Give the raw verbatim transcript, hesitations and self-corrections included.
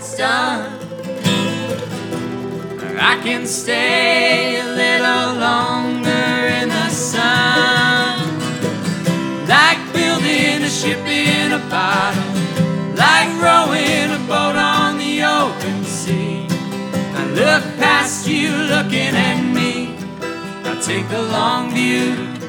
it's done. I can stay a little longer in the sun, like building a ship in a bottle, like rowing a boat on the open sea. I look past you looking at me, I take the long view.